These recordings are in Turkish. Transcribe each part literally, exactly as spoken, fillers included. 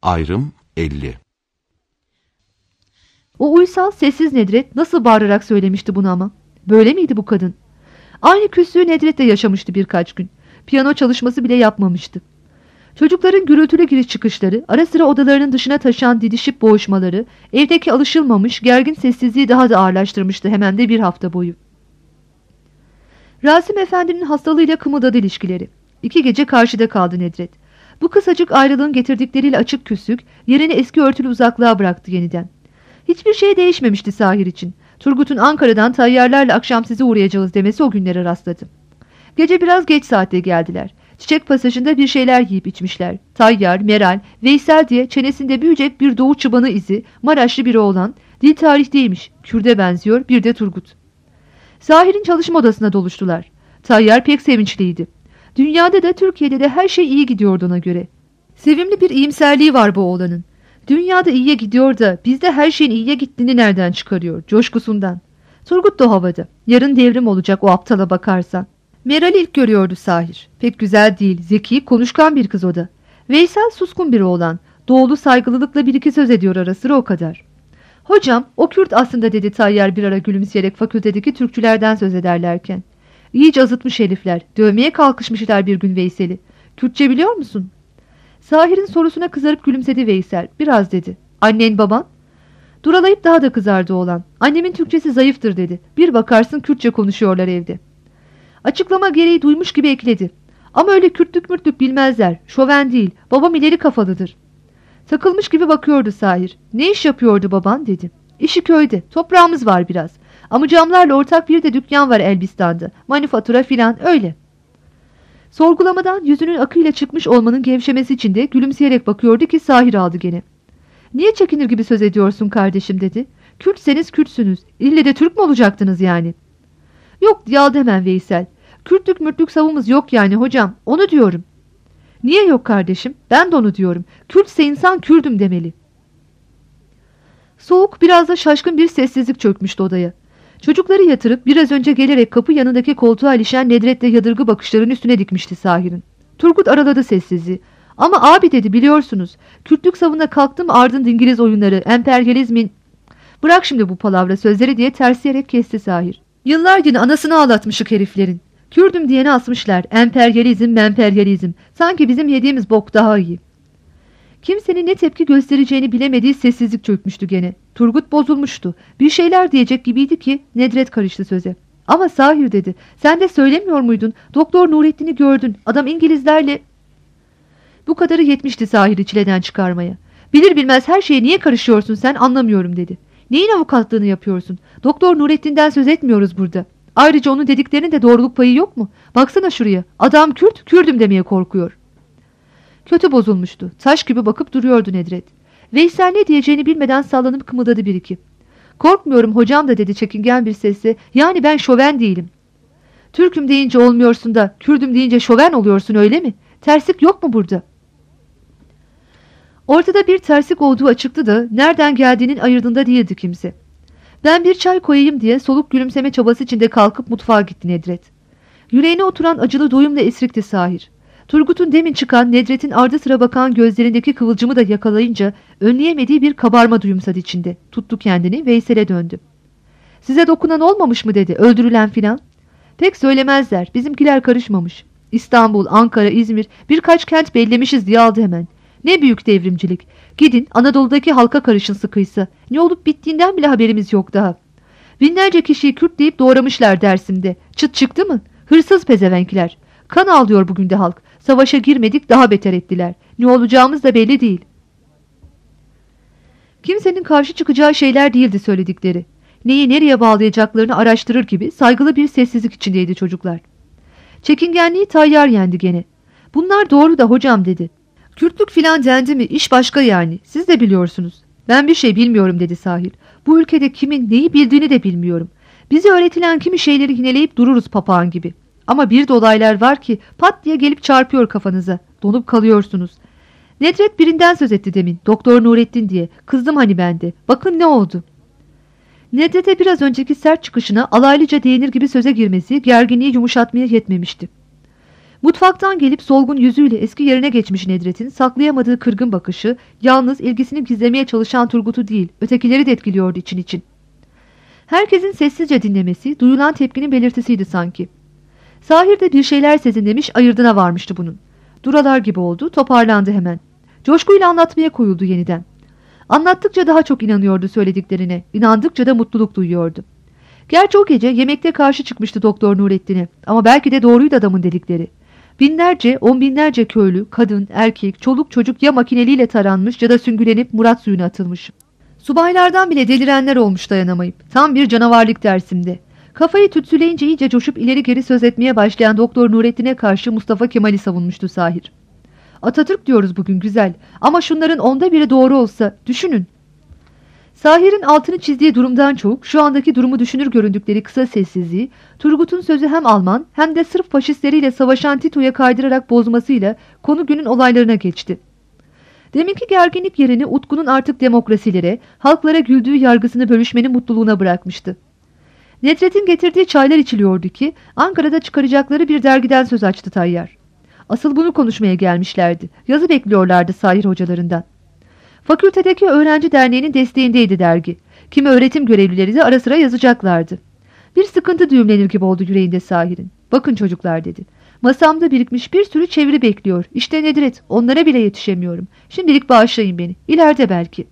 Ayrım elli. O uysal sessiz Nedret nasıl bağırarak söylemişti bunu ama. Böyle miydi bu kadın? Aynı küslüğü Nedret de yaşamıştı birkaç gün. Piyano çalışması bile yapmamıştı. Çocukların gürültülü giriş çıkışları, ara sıra odalarının dışına taşan didişip boğuşmaları, evdeki alışılmamış gergin sessizliği daha da ağırlaştırmıştı hemen de bir hafta boyu. Rasim Efendi'nin hastalığıyla kımıldadı ilişkileri. İki gece karşıda kaldı Nedret. Bu kısacık ayrılığın getirdikleriyle açık küslük yerini eski örtülü uzaklığa bıraktı yeniden. Hiçbir şey değişmemişti Sahir için. Turgut'un Ankara'dan tayyarlarla akşam size uğrayacağız demesi o günlere rastladı. Gece biraz geç saatte geldiler. Çiçek pasajında bir şeyler yiyip içmişler. Tayyar, Meral, Veysel diye çenesinde büyüyecek bir doğu çıbanı izi, Maraşlı biri olan, dil tarihteymiş, Kürt'e benziyor, bir de Turgut. Sahir'in çalışma odasına doluştular. Tayyar pek sevinçliydi. Dünyada da Türkiye'de de her şey iyi gidiyordu ona göre. Sevimli bir iyimserliği var bu oğlanın. Dünyada iyiye gidiyor da bizde her şeyin iyiye gittiğini nereden çıkarıyor? Coşkusundan. Turgut da havada. Yarın devrim olacak o aptala bakarsan. Meral'i ilk görüyordu Sahir. Pek güzel değil, zeki, konuşkan bir kız o da. Veysel suskun biri oğlan. Doğulu saygılılıkla bir iki söz ediyor ara sıra o kadar. Hocam, o Kürt aslında dedi Tayyar bir ara gülümseyerek fakültedeki Türkçülerden söz ederlerken. İyice azıtmış herifler. Dövmeye kalkışmışlar bir gün Veysel'i. Kürtçe biliyor musun? Sahir'in sorusuna kızarıp gülümsedi Veysel. Biraz dedi. Annen baban? Duralayıp daha da kızardı oğlan. Annemin Türkçesi zayıftır dedi. Bir bakarsın Kürtçe konuşuyorlar evde. Açıklama gereği duymuş gibi ekledi. Ama öyle Kürtlük mürtlük bilmezler. Şoven değil. Babam ileri kafalıdır. Takılmış gibi bakıyordu Sahir. Ne iş yapıyordu baban dedi. İşi köyde. Toprağımız var biraz. Amcamlarla ortak bir de dükkan var Elbistan'da. Manifatura filan öyle. Sorgulamadan yüzünün akıyla çıkmış olmanın gevşemesi için de gülümseyerek bakıyordu ki Sahir aldı gene. Niye çekinir gibi söz ediyorsun kardeşim dedi. Kürtseniz Kürtsünüz. İlle de Türk mü olacaktınız yani? Yok diye aldı hemen Veysel. Kürtlük mürtlük savımız yok yani hocam. Onu diyorum. Niye yok kardeşim? Ben de onu diyorum. Kürtse insan Kürdüm demeli. Soğuk biraz da şaşkın bir sessizlik çökmüştü odaya. Çocukları yatırıp biraz önce gelerek kapı yanındaki koltuğa ilişen Nedret'le yadırgı bakışların üstüne dikmişti Sahir'in. Turgut araladı sessizliği. Ama abi dedi biliyorsunuz. Kürtlük savına kalktım ardında İngiliz oyunları, emperyalizmin... Bırak şimdi bu palavra sözleri diye tersleyerek kesti Sahir. Yıllar yine anasını ağlatmışık heriflerin. Kürdüm diyene asmışlar. Emperyalizm, memperyalizm. Sanki bizim yediğimiz bok daha iyi. Kimsenin ne tepki göstereceğini bilemediği sessizlik çökmüştü gene. Turgut bozulmuştu. Bir şeyler diyecek gibiydi ki Nedret karıştı söze. Ama Sahir dedi. Sen de söylemiyor muydun? Doktor Nurettin'i gördün. Adam İngilizlerle... Bu kadarı yetmişti Sahir'i çileden çıkarmaya. Bilir bilmez her şeye niye karışıyorsun sen anlamıyorum dedi. Neyin avukatlığını yapıyorsun? Doktor Nurettin'den söz etmiyoruz burada. Ayrıca onun dediklerinin de doğruluk payı yok mu? Baksana şuraya. Adam Kürt, Kürdüm demeye korkuyor. Kötü bozulmuştu. Taş gibi bakıp duruyordu Nedret. Veysel ne diyeceğini bilmeden sallanıp kımıldadı bir iki. Korkmuyorum hocam da dedi çekingen bir sesle. Yani ben şoven değilim. Türk'üm deyince olmuyorsun da Kürdüm deyince şoven oluyorsun öyle mi? Terslik yok mu burada? Ortada bir terslik olduğu açıktı da nereden geldiğinin ayırdığında değildi kimse. Ben bir çay koyayım diye soluk gülümseme çabası içinde kalkıp mutfağa gitti Nedret. Yüreğine oturan acılı doyumla esrikti Sahir. Turgut'un demin çıkan Nedret'in ardı sıra bakan gözlerindeki kıvılcımı da yakalayınca önleyemediği bir kabarma duyumsadı içinde. Tuttu kendini Veysel'e döndü. Size dokunan olmamış mı dedi öldürülen filan. Pek söylemezler bizimkiler karışmamış. İstanbul, Ankara, İzmir birkaç kent bellemişiz diye aldı hemen. Ne büyük devrimcilik. Gidin Anadolu'daki halka karışın sıkıysa. Ne olup bittiğinden bile haberimiz yok daha. Binlerce kişiyi Kürt deyip doğramışlar Dersim'de. Çıt çıktı mı? Hırsız pezevenkler. Kan ağlıyor bugün de halk. Savaşa girmedik daha beter ettiler. Ne olacağımız da belli değil. Kimsenin karşı çıkacağı şeyler değildi söyledikleri. Neyi nereye bağlayacaklarını araştırır gibi saygılı bir sessizlik içindeydi çocuklar. Çekingenliği Tayyar yendi gene. Bunlar doğru da hocam dedi. Kürtlük filan dendi mi iş başka yani. Siz de biliyorsunuz. Ben bir şey bilmiyorum dedi Sahil. Bu ülkede kimin neyi bildiğini de bilmiyorum. Bize öğretilen kimi şeyleri yineleyip dururuz papağan gibi. Ama bir de olaylar var ki pat diye gelip çarpıyor kafanıza. Donup kalıyorsunuz. Nedret birinden söz etti demin. Doktor Nurettin diye. Kızdım hani ben de. Bakın ne oldu. Nedret'e biraz önceki sert çıkışına alaylıca değinir gibi söze girmesi gerginliği yumuşatmaya yetmemişti. Mutfaktan gelip solgun yüzüyle eski yerine geçmiş Nedret'in saklayamadığı kırgın bakışı, yalnız ilgisini gizlemeye çalışan Turgut'u değil, ötekileri de etkiliyordu için için. Herkesin sessizce dinlemesi, duyulan tepkinin belirtisiydi sanki. Sahir de bir şeyler sezinlemiş, ayırdına varmıştı bunun. Duralar gibi oldu, toparlandı hemen. Coşkuyla anlatmaya koyuldu yeniden. Anlattıkça daha çok inanıyordu söylediklerine, inandıkça da mutluluk duyuyordu. Gerçi o gece yemekte karşı çıkmıştı Doktor Nurettin'e, ama belki de doğruydu adamın dedikleri. Binlerce, on binlerce köylü, kadın, erkek, çoluk çocuk ya makineliyle taranmış ya da süngülenip Murat suyuna atılmış. Subaylardan bile delirenler olmuş dayanamayıp. Tam bir canavarlık dersimde. Kafayı tütsüleyince iyice coşup ileri geri söz etmeye başlayan Doktor Nurettin'e karşı Mustafa Kemal'i savunmuştu Sahir. Atatürk diyoruz bugün güzel, ama şunların onda biri doğru olsa düşünün. Sahir'in altını çizdiği durumdan çok şu andaki durumu düşünür göründükleri kısa sessizliği, Turgut'un sözü hem Alman hem de sırf faşistleriyle savaşan Tito'ya kaydırarak bozmasıyla konu günün olaylarına geçti. Deminki gerginlik yerini Utku'nun artık demokrasilere, halklara güldüğü yargısını bölüşmenin mutluluğuna bırakmıştı. Nedret'in getirdiği çaylar içiliyordu ki Ankara'da çıkaracakları bir dergiden söz açtı Tayyar. Asıl bunu konuşmaya gelmişlerdi. Yazı bekliyorlardı Sahir hocalarından. Fakültedeki öğrenci derneğinin desteğindeydi dergi. Kimi öğretim görevlileri de ara sıra yazacaklardı. Bir sıkıntı düğümlenir gibi oldu yüreğinde Sahir'in. Bakın çocuklar dedi. Masamda birikmiş bir sürü çeviri bekliyor. İşte Nedret, onlara bile yetişemiyorum. Şimdilik bağışlayın beni. İleride belki.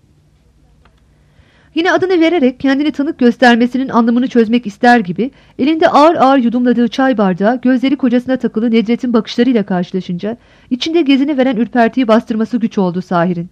Yine adını vererek kendini tanık göstermesinin anlamını çözmek ister gibi elinde ağır ağır yudumladığı çay bardağı gözleri kocasına takılı Nedret'in bakışlarıyla karşılaşınca içinde gezini veren ürpertiyi bastırması güç oldu Sahir'in.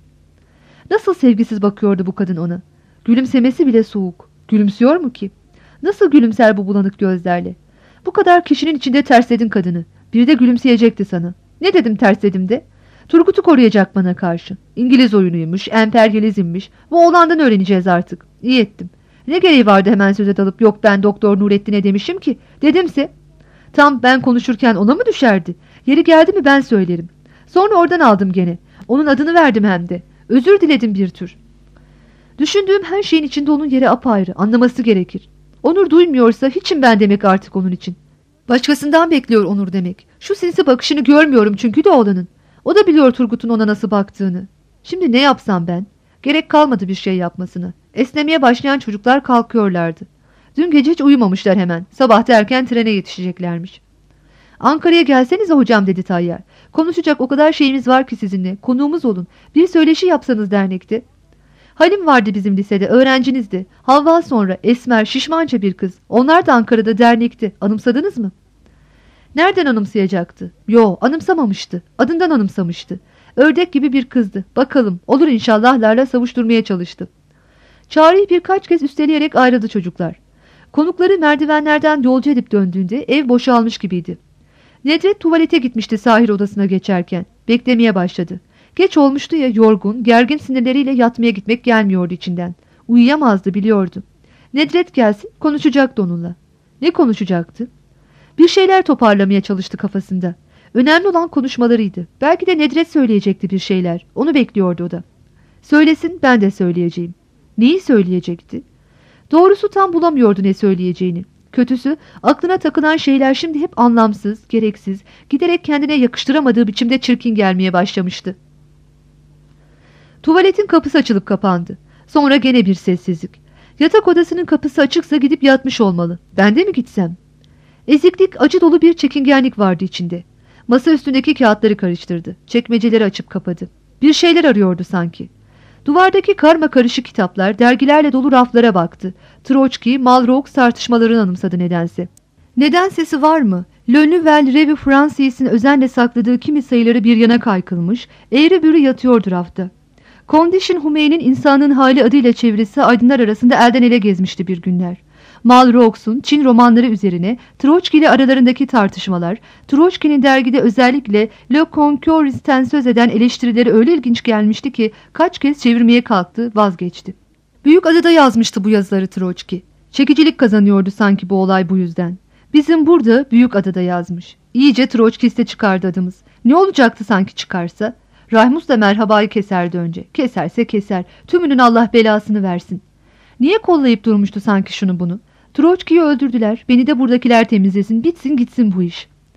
Nasıl sevgisiz bakıyordu bu kadın ona. Gülümsemesi bile soğuk. Gülümsüyor mu ki? Nasıl gülümser bu bulanık gözlerle? Bu kadar kişinin içinde tersledin kadını. Bir de gülümseyecekti sana. Ne dedim tersledim de? Turgut'u koruyacak bana karşı. İngiliz oyunuymuş, emperyalizmmiş. Bu oğlandan öğreneceğiz artık. İyi ettim. Ne gereği vardı hemen söze dalıp yok ben Doktor Nurettin'e demişim ki. Dedimse tam ben konuşurken ona mı düşerdi? Yeri geldi mi ben söylerim. Sonra oradan aldım gene. Onun adını verdim hem de. Özür diledim bir tür. Düşündüğüm her şeyin içinde onun yeri apayrı. Anlaması gerekir. Onur duymuyorsa hiçim ben demek artık onun için. Başkasından bekliyor Onur demek. Şu sinsi bakışını görmüyorum çünkü de oğlanın. O da biliyor Turgut'un ona nasıl baktığını. Şimdi ne yapsam ben? Gerek kalmadı bir şey yapmasına. Esnemeye başlayan çocuklar kalkıyorlardı. Dün gece hiç uyumamışlar hemen. Sabah da erken trene yetişeceklermiş. Ankara'ya gelsenize hocam dedi Tayyar. Konuşacak o kadar şeyimiz var ki sizinle. Konuğumuz olun. Bir söyleşi yapsanız dernekte. Halim vardı bizim lisede. Öğrencinizdi. Havva sonra esmer şişmanca bir kız. Onlar da Ankara'da dernekti. Anımsadınız mı? Nereden anımsayacaktı? Yo, anımsamamıştı. Adından anımsamıştı. Ördek gibi bir kızdı. Bakalım olur inşallahlarla savuşturmaya çalıştı. Çağrı'yı birkaç kez üsteleyerek ayrıldı çocuklar. Konukları merdivenlerden yolcu edip döndüğünde ev boşalmış gibiydi. Nedret tuvalete gitmişti Sahir odasına geçerken. Beklemeye başladı. Geç olmuştu ya yorgun, gergin sinirleriyle yatmaya gitmek gelmiyordu içinden. Uyuyamazdı biliyordu. Nedret gelsin konuşacaktı onunla. Ne konuşacaktı? Bir şeyler toparlamaya çalıştı kafasında. Önemli olan konuşmalarıydı. Belki de Nedret söyleyecekti bir şeyler. Onu bekliyordu o da. Söylesin ben de söyleyeceğim. Neyi söyleyecekti? Doğrusu tam bulamıyordu ne söyleyeceğini. Kötüsü aklına takılan şeyler şimdi hep anlamsız, gereksiz, giderek kendine yakıştıramadığı biçimde çirkin gelmeye başlamıştı. Tuvaletin kapısı açılıp kapandı. Sonra gene bir sessizlik. Yatak odasının kapısı açıksa gidip yatmış olmalı. Ben de mi gitsem? Eziklik, acı dolu bir çekingenlik vardı içinde. Masa üstündeki kağıtları karıştırdı. Çekmeceleri açıp kapadı. Bir şeyler arıyordu sanki. Duvardaki karma karışık kitaplar, dergilerle dolu raflara baktı. Troçki, Malraux tartışmalarını anımsadı nedense. Neden sesi var mı? Le Nouvel Revue Francais'in özenle sakladığı kimi sayıları bir yana kaykılmış, eğri bürü yatıyordu rafta. Condition Humane'in insanın hali adıyla çevirisi aydınlar arasında elden ele gezmişti bir günler. Malraux'un Çin romanları üzerine Troçki ile aralarındaki tartışmalar, Troçki'nin dergide özellikle Le Concurrence'ten söz eden eleştirileri öyle ilginç gelmişti ki kaç kez çevirmeye kalktı, vazgeçti. Büyük Adada yazmıştı bu yazıları Troçki. Çekicilik kazanıyordu sanki bu olay bu yüzden. Bizim burada Büyük Adada yazmış. İyice Troçkiste çıkardı adımız. Ne olacaktı sanki çıkarsa? Rahmus da merhabayı keserdi önce. Keserse keser. Tümünün Allah belasını versin. Niye kollayıp durmuştu sanki şunu bunu? Troçki'yi öldürdüler. Beni de buradakiler temizlesin. Bitsin gitsin bu iş.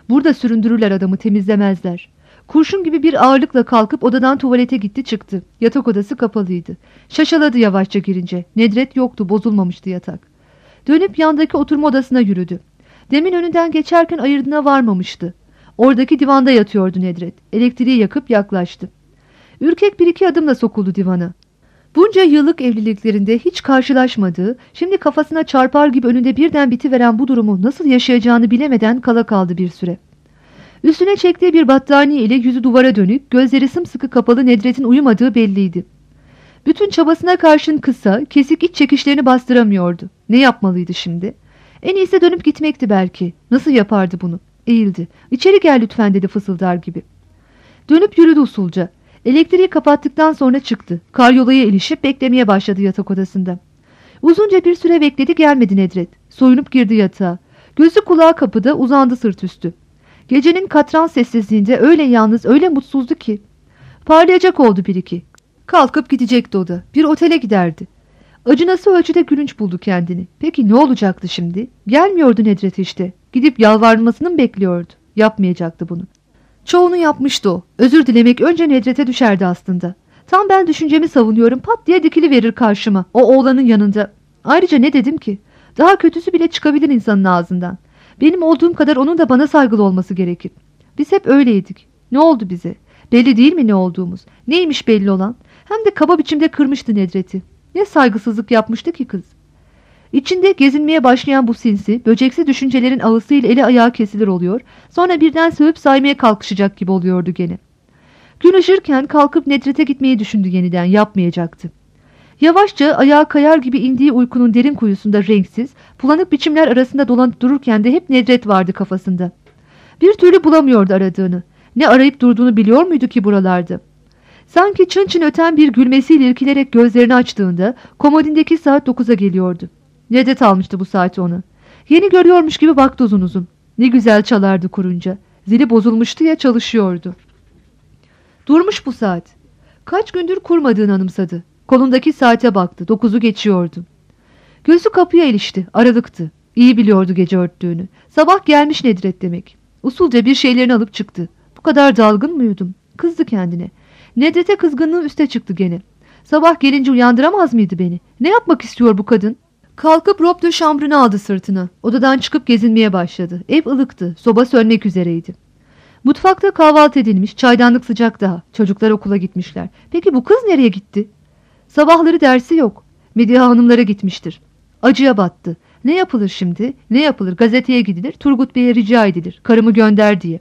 Burada süründürürler adamı, temizlemezler. Kurşun gibi bir ağırlıkla kalkıp odadan tuvalete gitti çıktı. Yatak odası kapalıydı. Şaşaladı yavaşça girince. Nedret yoktu, bozulmamıştı yatak. Dönüp yandaki oturma odasına yürüdü. Demin önünden geçerken ayırdığına varmamıştı. Oradaki divanda yatıyordu Nedret. Elektriği yakıp yaklaştı. Ürkek bir iki adımla sokuldu divana. Bunca yıllık evliliklerinde hiç karşılaşmadığı, şimdi kafasına çarpar gibi önünde birden bitiveren bu durumu nasıl yaşayacağını bilemeden kala kaldı bir süre. Üstüne çektiği bir battaniye ile yüzü duvara dönük, gözleri sımsıkı kapalı Nedret'in uyumadığı belliydi. Bütün çabasına karşın kısa, kesik iç çekişlerini bastıramıyordu. Ne yapmalıydı şimdi? En iyisi dönüp gitmekti belki. Nasıl yapardı bunu? Eğildi. "İçeri gel lütfen," dedi fısıldar gibi. Dönüp yürüdü usulca. Elektriği kapattıktan sonra çıktı. Karyolaya ilişip beklemeye başladı yatak odasında. Uzunca bir süre bekledi, gelmedi Nedret. Soyunup girdi yatağa. Gözü kulağı kapıda, uzandı sırt üstü. Gecenin katran sessizliğinde öyle yalnız, öyle mutsuzdu ki. Parlayacak oldu bir iki. Kalkıp gidecekti o da. Bir otele giderdi. Acınası ölçüde gülünç buldu kendini. Peki ne olacaktı şimdi? Gelmiyordu Nedret işte. Gidip yalvarmasını mı bekliyordu? Yapmayacaktı bunu. Çoğunu yapmıştı o. Özür dilemek önce Nedret'e düşerdi aslında. Tam ben düşüncemi savunuyorum, pat diye dikiliverir karşıma. O oğlanın yanında. Ayrıca ne dedim ki? Daha kötüsü bile çıkabilir insanın ağzından. Benim olduğum kadar onun da bana saygılı olması gerekir. Biz hep öyleydik. Ne oldu bize? Belli değil mi ne olduğumuz? Neymiş belli olan? Hem de kaba biçimde kırmıştı Nedret'i. Ne saygısızlık yapmıştı ki kız? İçinde gezinmeye başlayan bu sinsi, böceksi düşüncelerin ağısıyla eli ayağı kesilir oluyor, sonra birden sövüp saymaya kalkışacak gibi oluyordu gene. Gün ışırken kalkıp Nedret'e gitmeyi düşündü yeniden, yapmayacaktı. Yavaşça ayağa kayar gibi indiği uykunun derin kuyusunda renksiz, bulanık biçimler arasında dolanıp dururken de hep Nedret vardı kafasında. Bir türlü bulamıyordu aradığını. Ne arayıp durduğunu biliyor muydu ki buralarda? Sanki çın çın öten bir gülmesiyle irkilerek gözlerini açtığında komodindeki saat dokuza geliyordu. Nedret almıştı bu saati ona. Yeni görüyormuş gibi baktı uzun uzun. Ne güzel çalardı kurunca. Zili bozulmuştu ya, çalışıyordu. Durmuş bu saat. Kaç gündür kurmadığını anımsadı. Kolundaki saate baktı. Dokuzu geçiyordu. Gözü kapıya ilişti. Aralıktı. İyi biliyordu gece örttüğünü. Sabah gelmiş Nedret demek. Usulca bir şeylerini alıp çıktı. Bu kadar dalgın mıydım? Kızdı kendine. Nedret'e kızgınlığı üste çıktı gene. Sabah gelince uyandıramaz mıydı beni? Ne yapmak istiyor bu kadın? Kalkıp robe de chambrını aldı sırtına. Odadan çıkıp gezinmeye başladı. Ev ılıktı. Soba sönmek üzereydi. Mutfakta kahvaltı edilmiş. Çaydanlık sıcak daha. Çocuklar okula gitmişler. Peki bu kız nereye gitti? Sabahları dersi yok. Medya hanımlara gitmiştir. Acıya battı. Ne yapılır şimdi? Ne yapılır? Gazeteye gidilir. Turgut Bey'e rica edilir. Karımı gönder diye.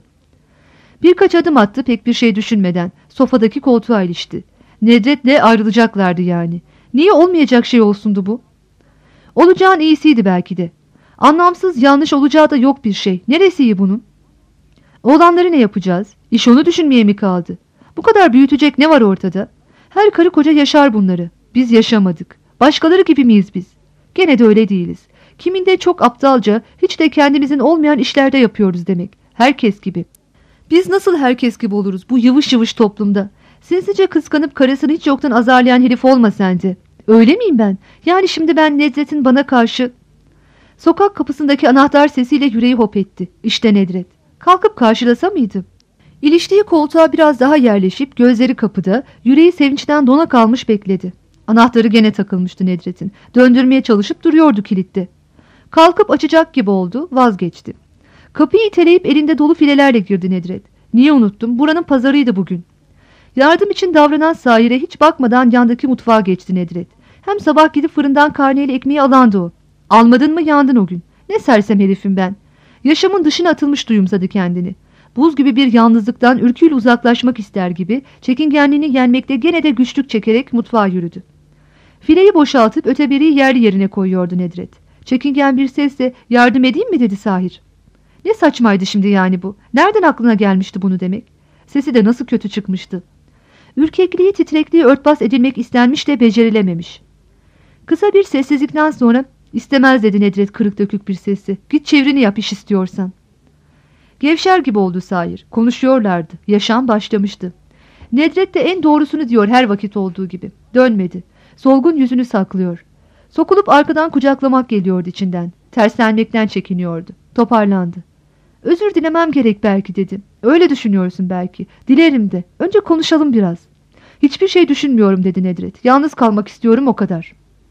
Birkaç adım attı pek bir şey düşünmeden. Sofadaki koltuğa ilişti. Nedret'le ayrılacaklardı yani. Niye olmayacak şey olsundu bu? Olacağın iyisiydi belki de. Anlamsız, yanlış olacağı da yok bir şey. Neresi iyi bunun? Oğlanları ne yapacağız? İş onu düşünmeye mi kaldı? Bu kadar büyütecek ne var ortada? Her karı koca yaşar bunları. Biz yaşamadık. Başkaları gibi miyiz biz? Gene de öyle değiliz. Kiminde çok aptalca, hiç de kendimizin olmayan işlerde yapıyoruz demek. Herkes gibi. Biz nasıl herkes gibi oluruz bu yıvış yıvış toplumda? Sinsice kıskanıp karısını hiç yoktan azarlayan herif olma sence. Öyle miyim ben? Yani şimdi ben Nedret'in bana karşı... Sokak kapısındaki anahtar sesiyle yüreği hop etti. İşte Nedret. Kalkıp karşılasa mıydı? İliştiği koltuğa biraz daha yerleşip gözleri kapıda, yüreği sevinçten dona kalmış bekledi. Anahtarı gene takılmıştı Nedret'in. Döndürmeye çalışıp duruyordu kilitte. Kalkıp açacak gibi oldu, vazgeçti. Kapıyı iteleyip elinde dolu filelerle girdi Nedret. Niye unuttum? Buranın pazarıydı bugün. Yardım için davranan Sahir'e hiç bakmadan yandaki mutfağa geçti Nedret. Hem sabah gidip fırından karneyle ekmeği alandı o. Almadın mı yandın o gün. Ne sersem herifim ben. Yaşamın dışına atılmış duyumsadı kendini. Buz gibi bir yalnızlıktan ürküyle uzaklaşmak ister gibi çekingenliğini yenmekte gene de güçlük çekerek mutfağa yürüdü. Fileyi boşaltıp öteberiyi yerli yerine koyuyordu Nedret. Çekingen bir sesle yardım edeyim mi dedi Sahir. Ne saçmaydı şimdi yani bu. Nereden aklına gelmişti bunu demek? Sesi de nasıl kötü çıkmıştı. Ürkekliği titrekliği örtbas edilmek istenmiş de becerilememiş. Kısa bir sessizlikten sonra istemez dedi Nedret kırık dökük bir sesle. Git çevrini yap iş istiyorsan. Gevşer gibi oldu Sahir. Konuşuyorlardı. Yaşam başlamıştı. Nedret de en doğrusunu diyor her vakit olduğu gibi. Dönmedi. Solgun yüzünü saklıyor. Sokulup arkadan kucaklamak geliyordu içinden. Terslenmekten çekiniyordu. Toparlandı. Özür dilemem gerek belki dedi. Öyle düşünüyorsun belki. Dilerim de. Önce konuşalım biraz. Hiçbir şey düşünmüyorum dedi Nedret. Yalnız kalmak istiyorum, o kadar.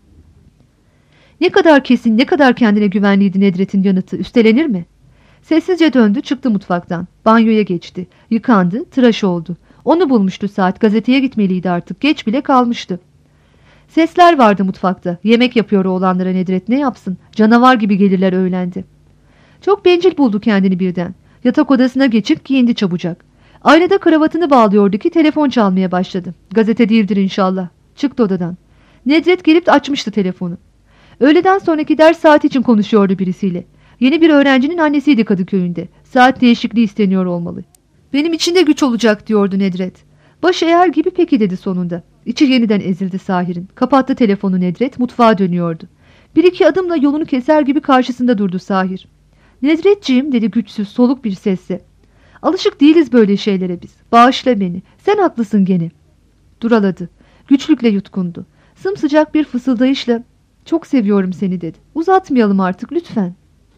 Ne kadar kesin, ne kadar kendine güvenliydi Nedret'in yanıtı. Üstelenir mi? Sessizce döndü, çıktı mutfaktan. Banyoya geçti. Yıkandı, tıraş oldu. Onu bulmuştu saat. Gazeteye gitmeliydi artık. Geç bile kalmıştı. Sesler vardı mutfakta. Yemek yapıyor oğlanlara Nedret, ne yapsın? Canavar gibi gelirler öğlendi. Çok bencil buldu kendini birden. Yatak odasına geçip giyindi çabucak. Aynada kravatını bağlıyordu ki telefon çalmaya başladı. Gazete değildir inşallah. Çıktı odadan. Nedret gelip açmıştı telefonu. Öğleden sonraki ders saati için konuşuyordu birisiyle. Yeni bir öğrencinin annesiydi Kadıköy'ünde. Saat değişikliği isteniyor olmalı. Benim için de güç olacak diyordu Nedret. Başı eğer gibi peki dedi sonunda. İçi yeniden ezildi Sahir'in. Kapattı telefonu Nedret, mutfağa dönüyordu. Bir iki adımla yolunu keser gibi karşısında durdu Sahir. Nedretciğim dedi güçsüz, soluk bir sesle. Alışık değiliz böyle şeylere biz. Bağışla beni. Sen haklısın gene. Duraladı. Güçlükle yutkundu. Sımsıcak bir fısıldayışla çok seviyorum seni dedi. Uzatmayalım artık lütfen.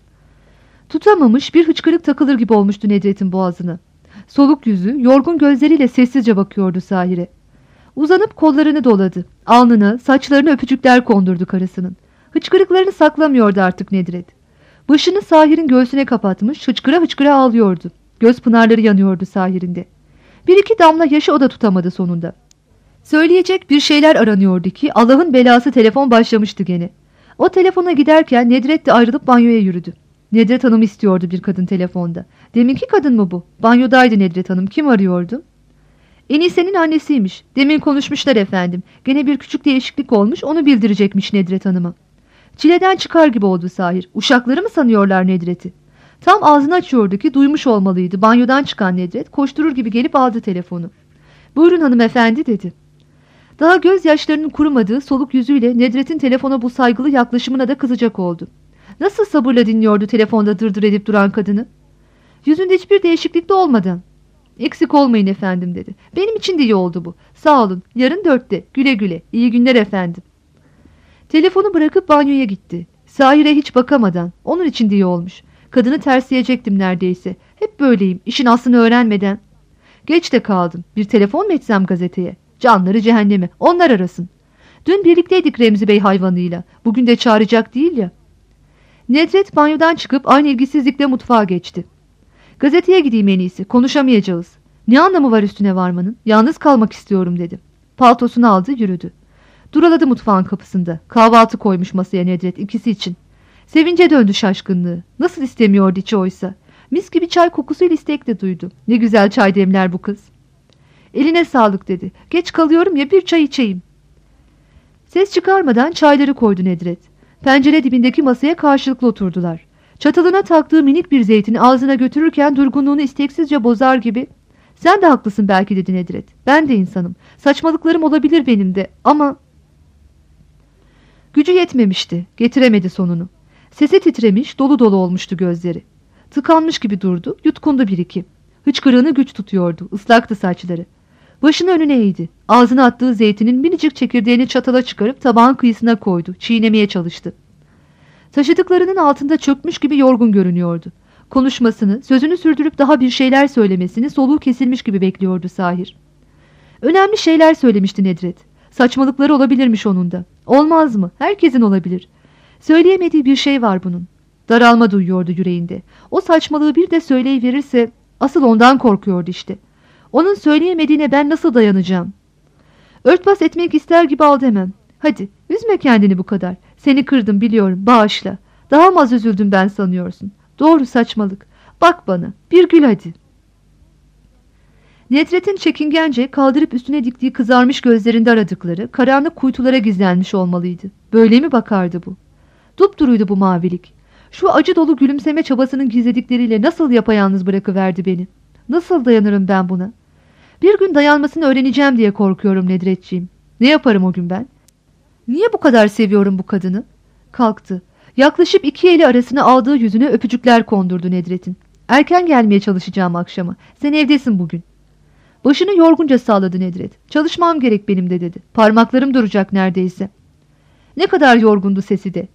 Tutamamış, bir hıçkırık takılır gibi olmuştu Nedret'in boğazına. Soluk yüzü, yorgun gözleriyle sessizce bakıyordu Sahir'e. Uzanıp kollarını doladı. Alnına, saçlarına öpücükler kondurdu karısının. Hıçkırıklarını saklamıyordu artık Nedret. Başını Sahir'in göğsüne kapatmış, hıçkıra hıçkıra ağlıyordu. Göz pınarları yanıyordu Sahir'in de. Bir iki damla yaşı o da tutamadı sonunda. Söyleyecek bir şeyler aranıyordu ki Allah'ın belası telefon başlamıştı gene. O telefona giderken Nedret de ayrılıp banyoya yürüdü. Nedret Hanım istiyordu bir kadın telefonda. Deminki kadın mı bu? Banyodaydı Nedret Hanım. Kim arıyordu? Enise'nin annesiymiş. Demin konuşmuşlar efendim. Gene bir küçük değişiklik olmuş, onu bildirecekmiş Nedret Hanım'a. Çileden çıkar gibi oldu Sahir. Uşakları mı sanıyorlar Nedret'i? Tam ağzını açıyordu ki duymuş olmalıydı. Banyodan çıkan Nedret koşturur gibi gelip aldı telefonu. Buyurun hanımefendi dedi. Daha gözyaşlarının kurumadığı soluk yüzüyle Nedret'in telefona bu saygılı yaklaşımına da kızacak oldu. Nasıl sabırla dinliyordu telefonda dırdır edip duran kadını? Yüzünde hiçbir değişiklik de olmadan. Eksik olmayın efendim dedi. Benim için de iyi oldu bu. Sağ olun. Yarın dörtte. Güle güle. İyi günler efendim. Telefonu bırakıp banyoya gitti. Sahir'e hiç bakamadan. Onun için de iyi olmuş. Kadını tersleyecektim neredeyse. Hep böyleyim. İşin aslını öğrenmeden. Geç de kaldım. Bir telefon mu etsem gazeteye? Canları cehenneme. Onlar arasın. Dün birlikteydik Remzi Bey hayvanıyla. Bugün de çağıracak değil ya. Nedret banyodan çıkıp aynı ilgisizlikle mutfağa geçti. Gazeteye gideyim en iyisi. Konuşamayacağız. Ne anlamı var üstüne varmanın? Yalnız kalmak istiyorum dedi. Paltosunu aldı, yürüdü. Duraladı mutfağın kapısında. Kahvaltı koymuş masaya Nedret ikisi için. Sevince döndü şaşkınlığı. Nasıl istemiyordu içi oysa. Mis gibi çay kokusuyla istek de duydu. Ne güzel çay demler bu kız. Eline sağlık dedi. Geç kalıyorum ya, bir çay içeyim. Ses çıkarmadan çayları koydu Nedret. Pencere dibindeki masaya karşılıklı oturdular. Çatalına taktığı minik bir zeytini ağzına götürürken durgunluğunu isteksizce bozar gibi "Sen de haklısın belki" dedi Nedret. "Ben de insanım. Saçmalıklarım olabilir benim de ama..." Gücü yetmemişti. Getiremedi sonunu. Sesi titremiş, dolu dolu olmuştu gözleri. Tıkanmış gibi durdu, yutkundu bir iki. Hıçkırığını güç tutuyordu, ıslaktı saçları. Başını önüne eğdi. Ağzına attığı zeytinin minicik çekirdeğini çatala çıkarıp tabağın kıyısına koydu. Çiğnemeye çalıştı. Taşıdıklarının altında çökmüş gibi yorgun görünüyordu. Konuşmasını, sözünü sürdürüp daha bir şeyler söylemesini soluğu kesilmiş gibi bekliyordu Sahir. Önemli şeyler söylemişti Nedret. Saçmalıkları olabilirmiş onun da. Olmaz mı? Herkesin olabilir. Söyleyemediği bir şey var bunun. Daralma duyuyordu yüreğinde. O saçmalığı bir de söyleyiverirse, asıl ondan korkuyordu işte. Onun söyleyemediğine ben nasıl dayanacağım? Örtbas etmek ister gibi aldı hemen. Hadi, üzme kendini bu kadar. Seni kırdım biliyorum, bağışla. Daha mı az üzüldüm ben sanıyorsun? Doğru, saçmalık. Bak bana, bir gül hadi. Nedret'in çekingence kaldırıp üstüne diktiği kızarmış gözlerinde aradıkları karanlık kuytulara gizlenmiş olmalıydı. Böyle mi bakardı bu? Dupduruydu bu mavilik. Şu acı dolu gülümseme çabasının gizledikleriyle nasıl yapayalnız bırakıverdi beni? Nasıl dayanırım ben buna? Bir gün dayanmasını öğreneceğim diye korkuyorum Nedretciğim. Ne yaparım o gün ben? Niye bu kadar seviyorum bu kadını? Kalktı. Yaklaşıp iki eli arasına aldığı yüzüne öpücükler kondurdu Nedret'in. Erken gelmeye çalışacağım akşama. Sen evdesin bugün. Başını yorgunca salladı Nedret. Çalışmam gerek benim de dedi. Parmaklarım duracak neredeyse. Ne kadar yorgundu sesi de.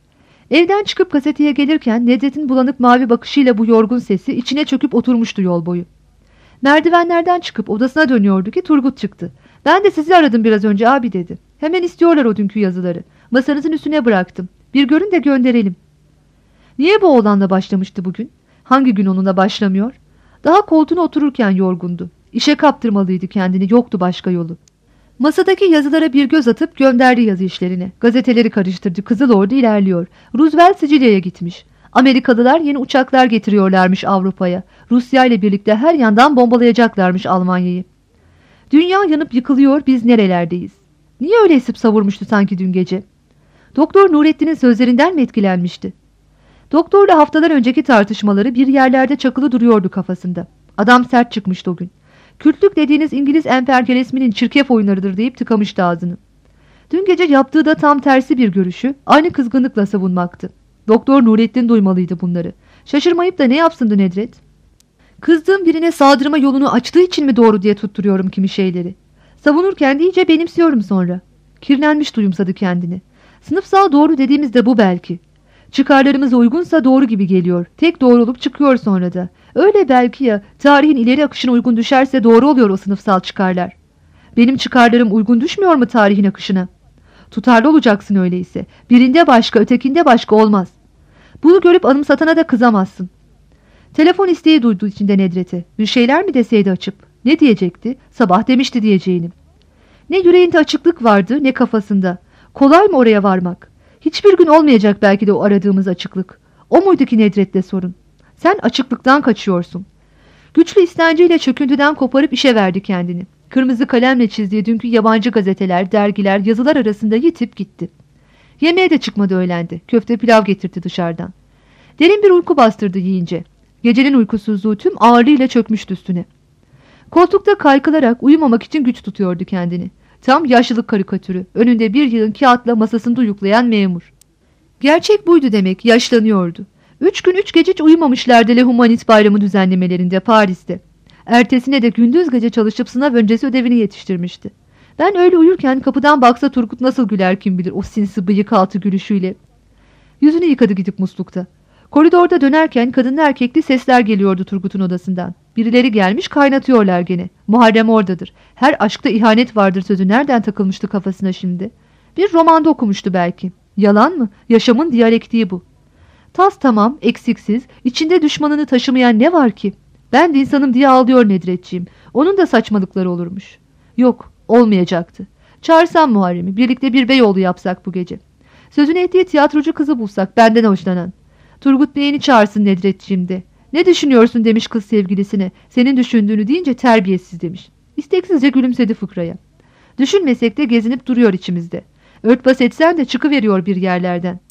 Evden çıkıp gazeteye gelirken Nedret'in bulanık mavi bakışıyla bu yorgun sesi içine çöküp oturmuştu yol boyu. Merdivenlerden çıkıp odasına dönüyordu ki Turgut çıktı. "Ben de sizi aradım biraz önce abi," dedi. "Hemen istiyorlar o dünkü yazıları. Masanızın üstüne bıraktım. Bir görün de gönderelim." Niye bu oğlanla başlamıştı bugün? Hangi gün onunla başlamıyor? Daha koltuğuna otururken yorgundu. İşe kaptırmalıydı kendini, yoktu başka yolu. Masadaki yazılara bir göz atıp gönderdi yazı işlerine. Gazeteleri karıştırdı. Kızıl Ordu ilerliyor. Roosevelt Sicilya'ya gitmiş. Amerikalılar yeni uçaklar getiriyorlarmış Avrupa'ya. Rusya ile birlikte her yandan bombalayacaklarmış Almanya'yı. Dünya yanıp yıkılıyor, biz nerelerdeyiz? Niye öyle esip savurmuştu sanki dün gece? Doktor Nurettin'in sözlerinden mi etkilenmişti? Doktorla haftalar önceki tartışmaları bir yerlerde çakılı duruyordu kafasında. Adam sert çıkmıştı o gün. Kürtlük dediğiniz İngiliz emperyalizminin çirkef oyunlarıdır deyip tıkamıştı ağzını. Dün gece yaptığı da tam tersi bir görüşü aynı kızgınlıkla savunmaktı. Doktor Nurettin duymalıydı bunları. Şaşırmayıp da ne yapsındı Nedret? Kızdığım birine saldırma yolunu açtığı için mi doğru diye tutturuyorum kimi şeyleri. Savunurken de iyice benimsiyorum sonra. Kirlenmiş duyumsadı kendini. Sınıfsal doğru dediğimizde bu belki. Çıkarlarımıza uygunsa doğru gibi geliyor. Tek doğru olup çıkıyor sonra da. Öyle belki ya, tarihin ileri akışına uygun düşerse doğru oluyor o sınıfsal çıkarlar. Benim çıkarlarım uygun düşmüyor mu tarihin akışına? Tutarlı olacaksın öyleyse. Birinde başka, ötekinde başka olmaz. Bunu görüp anımsatana da kızamazsın. Telefon isteği duydu içinde Nedret'e. Bir şeyler mi deseydi açıp? Ne diyecekti? Sabah demişti diyeceğini. Ne yüreğinde açıklık vardı, ne kafasında. Kolay mı oraya varmak? Hiçbir gün olmayacak belki de o aradığımız açıklık. O muydu ki Nedret'le sorun? Sen açıklıktan kaçıyorsun. Güçlü istenciyle çöküntüden koparıp işe verdi kendini. Kırmızı kalemle çizdiği dünkü yabancı gazeteler, dergiler, yazılar arasında yitip gitti. Yemeğe de çıkmadı öğlendi. Köfte pilav getirdi dışarıdan. Derin bir uyku bastırdı yiyince. Gecenin uykusuzluğu tüm ağırlığıyla çökmüştü üstüne. Koltukta kaykılarak uyumamak için güç tutuyordu kendini. Tam yaşlılık karikatürü. Önünde bir yığın kağıtla masasında uyuklayan memur. Gerçek buydu demek, yaşlanıyordu. Üç gün üç gece hiç uyumamışlardı Le Humanist bayramı düzenlemelerinde Paris'te. Ertesine de gündüz gece çalışıp sınav öncesi ödevini yetiştirmişti. Ben öyle uyurken kapıdan baksa Turgut nasıl güler kim bilir o sinsi bıyık altı gülüşüyle. Yüzünü yıkadı gidip muslukta. Koridorda dönerken kadınlı erkekli sesler geliyordu Turgut'un odasından. Birileri gelmiş kaynatıyorlar gene. Muharrem oradadır. Her aşkta ihanet vardır sözü nereden takılmıştı kafasına şimdi? Bir romanda okumuştu belki. Yalan mı? Yaşamın diyalektiği bu. Tas tamam, eksiksiz, içinde düşmanını taşımayan ne var ki? Ben de insanım diye ağlıyor Nedretciğim. Onun da saçmalıkları olurmuş. Yok, olmayacaktı. Çağırsam Muharrem'i, birlikte bir Beyoğlu yapsak bu gece. Sözünü ettiği tiyatrocu kızı bulsak, benden hoşlanan. Turgut Bey'ini çağırsın Nedretciğim de. Ne düşünüyorsun demiş kız sevgilisine. Senin düşündüğünü deyince terbiyesiz demiş. İsteksizce gülümsedi fıkraya. Düşünmesek de gezinip duruyor içimizde. Örtbas etsen de çıkıveriyor bir yerlerden.